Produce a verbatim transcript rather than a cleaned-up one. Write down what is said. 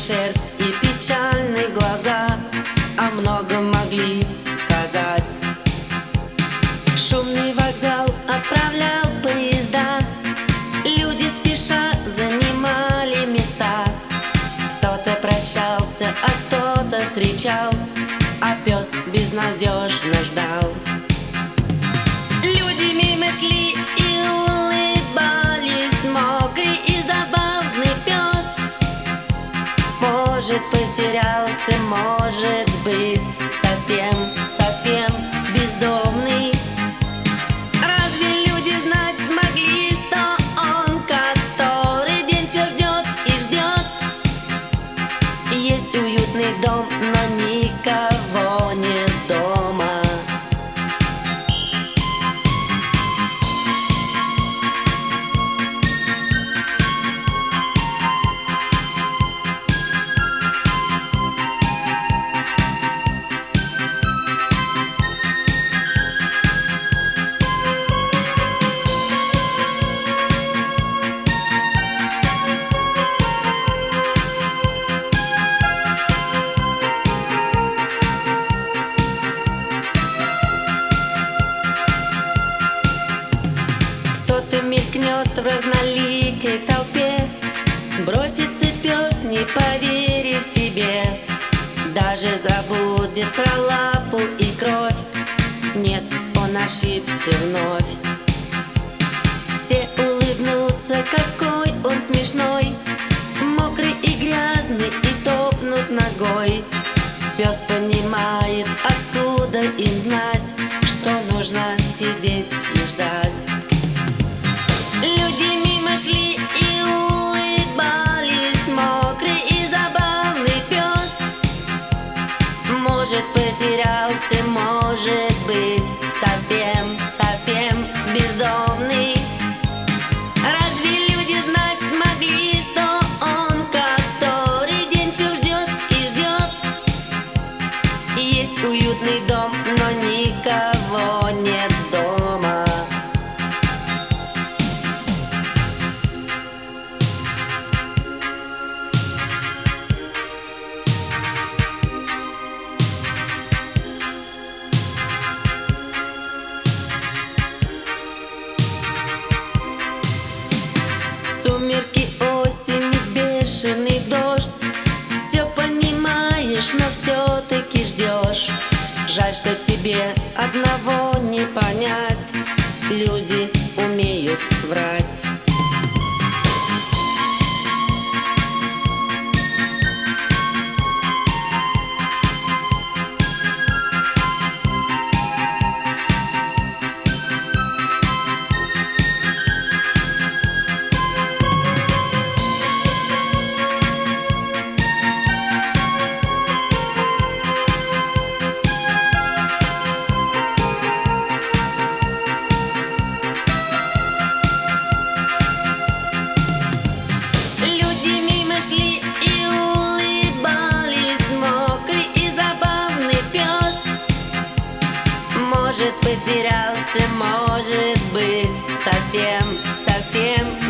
шерсть и печальные глаза о многом могли сказать. Шумный вокзал отправлял поезда, люди спеша занимали места. Кто-то прощался, а кто-то встречал, а пес безнадежно ждал. Люди мимо шли и улыбались, мокрый и забавный пес. Может, потерялся, может быть, совсем, совсем бездомный. Разве люди знать могли, что он, который день все ждет и ждет? Есть уютный дом, но никого нет дома. Мелькнет в разноликой толпе, бросится пес, не поверив себе, даже забудет про лапу и кровь. Нет, он ошибся вновь. Все улыбнутся, какой он смешной, мокрый и грязный, и топнут ногой. Пес понимает, откуда им знать, что нужно сидеть и ждать. Люди мимо шли и улыбались, мокрый и забавный пес. Может, потерялся, может быть, совсем, совсем бездомный. Разве люди знать могли, что он, который день все ждет и ждет? Есть уютный дом, но никого нет дома. Сумерки, осень, бешеный дождь. Все понимаешь, но все-таки ждешь. Жаль, что тебе одного не понять. Люди умеют врать. Шли и улыбались, мокрый и забавный пес. Может, потерялся, может быть, совсем, совсем